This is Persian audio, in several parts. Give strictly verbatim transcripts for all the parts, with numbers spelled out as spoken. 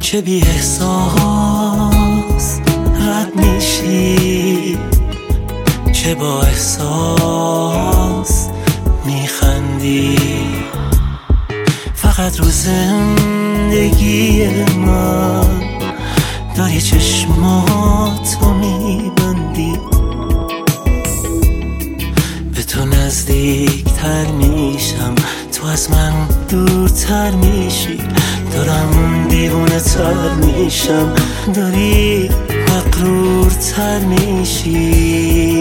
که بی احساس رد میشی، که با احساس میخندی. فقط رو زندگی من داری چشماتو میبندی، به تو نزدیکتر میشم، تو از من دورتر میشی. دارم دیوونه تر میشم، داری مغرورتر میشی.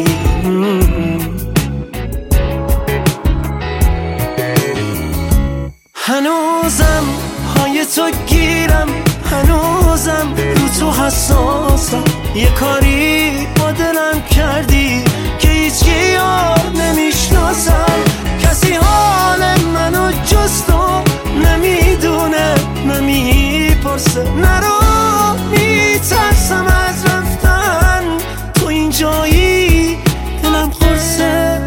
هنوزم پای تو گیرم، هنوزم رو تو حساسم. یه کاری با دلم کردی که هیچکی یار نمیشناسم. کسی حال منو جز تو نمیدونه، نمیپرسه. نرو میترسم از رفتن، تو اینجایی دلم قرصه.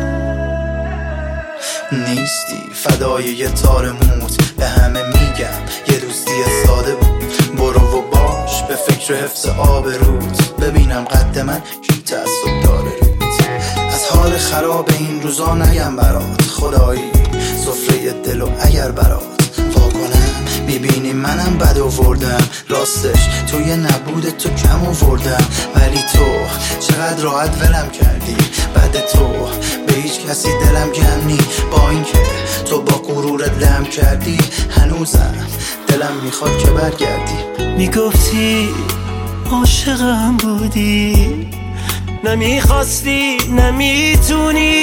نیستی فدای یه تار موت، به همه میگم یه دوستی ساده بود. برو و باش به فکر حفظ آبروت، ببینم قد من کی تعصب داره روت. از حال خراب این روزا نگم برات، خدایی سفره دل و اگر برات وا کنم میبینی منم بد آوردم. راستش توی نبود تو کم آوردم، ولی تو چقدر راحت ولم کردی. بعد تو به هیچ کسی دلم گرم نی، با اینکه تو با غرورت لم کردی. هنوزم دلم میخواد که برگردی. میگفتی عاشقم بودی، نمیخواستی نمیتونی.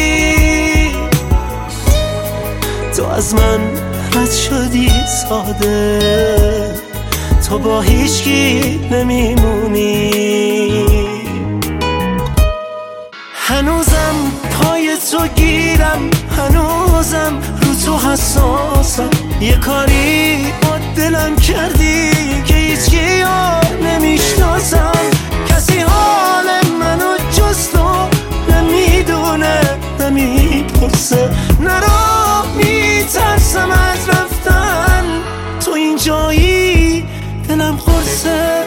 تو از من رد شدی ساده، تو با هیچکی نمیمونی. هنوزم پای تو گیرم، هنوزم رو تو حساسم. یه کاری با دلم کردی که هیچکی یار نمیشناسم. کسی حال منو جز تو نمیدونه، نمیپرسه. نرو میترسم از رفتن، تو اینجایی دلم قرصه.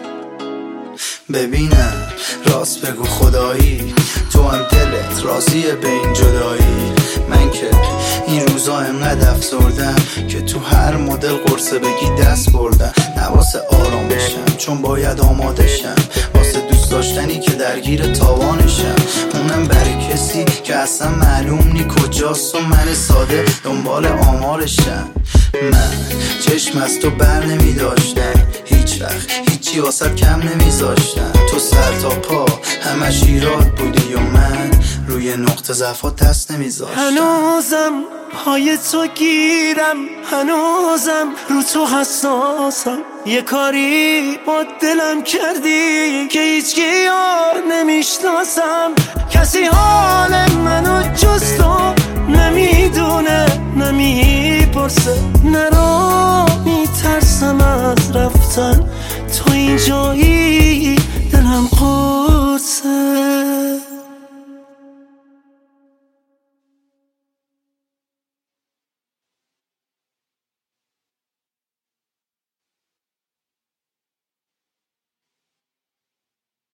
ببینم راست بگو خدایی، تو هم دلت راضیه به این جدایی. من که این روزا انقدر افسردم که تو هر مدل قرصه بگی دست بردم. نواسه آرام بشم چون باید آماده شم، واسه دوست داشتنی که درگیر تاوانشم. اونم برای کسی که اصلا معلوم نی کجاست و من ساده دنبال آمارشم. من چشم از تو بر نمی داشتم، هیچ وقت هیچی واسه کم نمیذاشتم. تو سر تا پا همش ایراد بودی و من روی نقطه ضعفات دست نمیذاشتم. هنوزم پای تو گیرم، هنوزم رو تو حساسم. یه کاری با دلم کردی که هیچکی یار نمیشناسم. کسی حال منو جز تو نمیدونه، نمیپرسه. نرو میترسم از رفتن، تو اینجایی